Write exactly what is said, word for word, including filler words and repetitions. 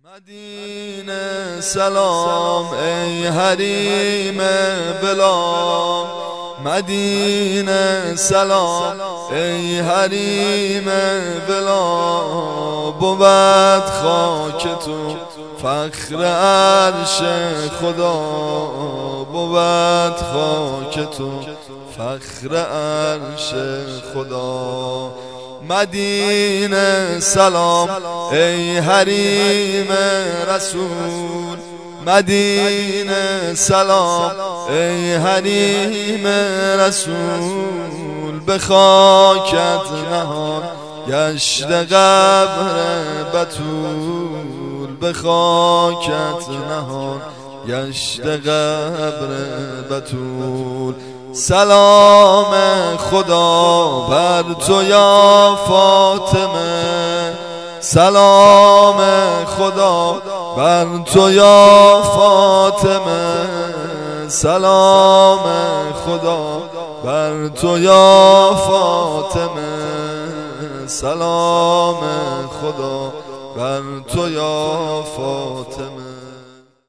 مدینه سلام ای حریم بلا، مدینه سلام ای حریم بلا. بود خاک تو فخر عرش خدا، بود خاک تو فخر عرش خدا. مدینه سلام ای حریم رسول، مدینه سلام ای حریم رسول. به خاکت نهان گشت قبر بتول، به خاکت نهان گشت قبر بتول. سلام خدا بر تو یا فاطمه، سلام خدا بر تو یا فاطمه، سلام خدا بر تو یا فاطمه، سلام خدا بر تو یا فاطمه.